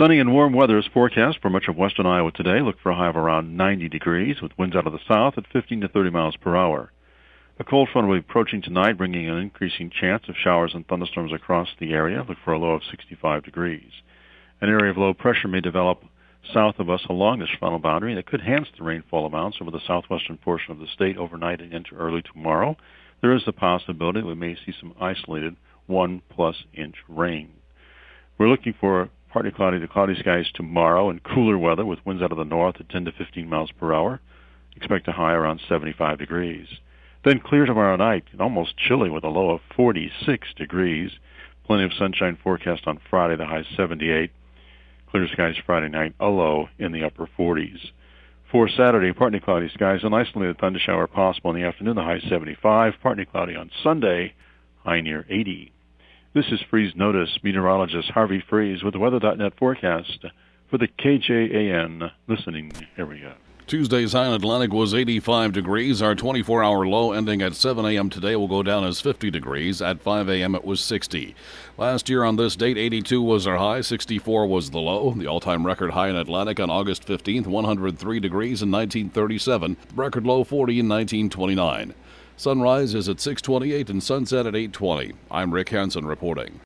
Sunny and warm weather is forecast for much of western Iowa today. Look for a high of around 90 degrees with winds out of the south at 15 to 30 miles per hour. A cold front will be approaching tonight, bringing an increasing chance of showers and thunderstorms across the area. Look for a low of 65 degrees. An area of low pressure may develop south of us along this frontal boundary that could enhance the rainfall amounts over the southwestern portion of the state overnight and into early tomorrow. There is the possibility that we may see some isolated 1+ inch rain. We're looking for partly cloudy to cloudy skies tomorrow and cooler weather with winds out of the north at 10 to 15 miles per hour. Expect a high around 75 degrees. Then clear tomorrow night and almost chilly with a low of 46 degrees. Plenty of sunshine forecast on Friday, the high 78. Clear skies Friday night, a low in the upper 40s. For Saturday, partly cloudy skies, an isolated thunder shower possible in the afternoon, the high 75. Partly cloudy on Sunday, high near 80. This is Freeze Notice meteorologist Harvey Freeze with the Weather.net forecast for the KJAN listening area. Tuesday's high in Atlantic was 85 degrees. Our 24-hour low ending at 7 a.m. today will go down as 50 degrees. At 5 a.m. it was 60. Last year on this date, 82 was our high, 64 was the low. The all-time record high in Atlantic on August 15th, 103 degrees in 1937. Record low 40 in 1929. Sunrise is at 6:28 and sunset at 8:20. I'm Rick Hansen reporting.